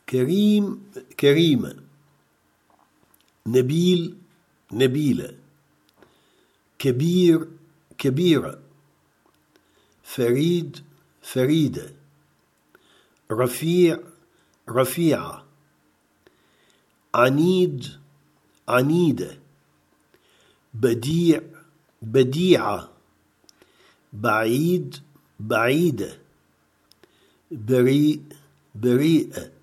كريم كريمة، نبيل نبيلة، كبير كبيرة، فريد فريدة، رفيع رفيعة، عنيد عنيدة، بديع بديعة، بعيد بعيدة، بريء بريئة،